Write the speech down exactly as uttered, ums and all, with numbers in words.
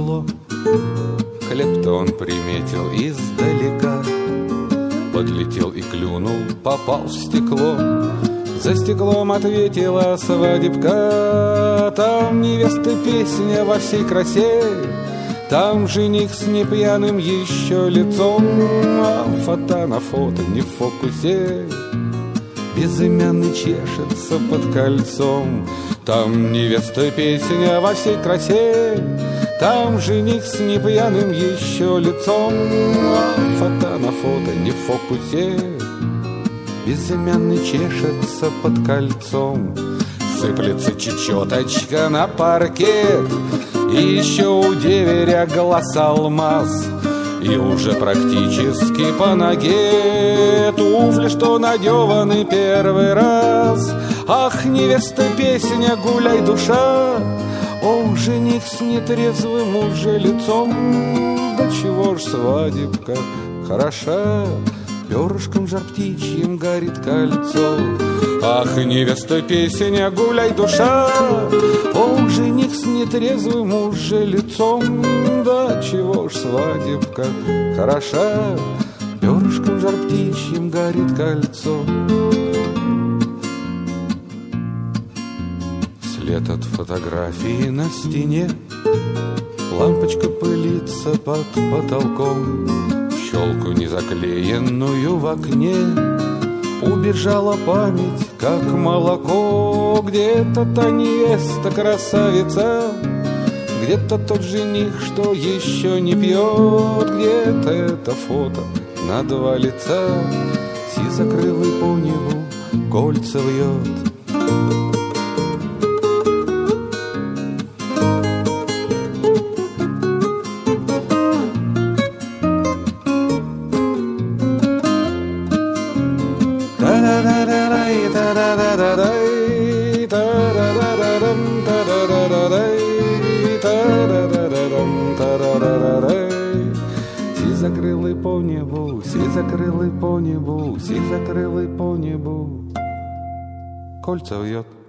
повезло. Хлеб-то он приметил издалека, подлетел и клюнул, попал в стекло. За стеклом ответила свадебка, там невесты песня во всей красе, там жених с непьяным еще лицом, а фото на фото не в фокусе. Безымянный чешется под кольцом, там невеста песня во всей красе, там жених с непьяным еще лицом, а фото на фото не в фокусе. Безымянный чешется под кольцом, сыплется чечеточка на паркет, и еще у деверя глаз алмаз, и уже практически по ноге туфли, что надеваны первый раз. Ах, невеста песня, гуляй, душа, ох, жених с нетрезвым уже лицом, да чего ж свадебка хороша, перышком жар птичьим горит кольцо. Ах, невеста песня, гуляй, душа, ох, жених с нетрезвым уже лицом, да чего ж свадебка хороша, перышком жар птичьим горит кольцо. След от фотографии на стене, лампочка пылится под потолком, щелку незаклеенную в окне убежала память, как молоко. Где-то та невеста красавица, где-то тот жених, что еще не пьет, где-то это фото на два лица, сизокрылый по небу кольца вьет. Сизокрылый по небу, сизокрылый по небу, сизокрылый по небу, кольца вьет.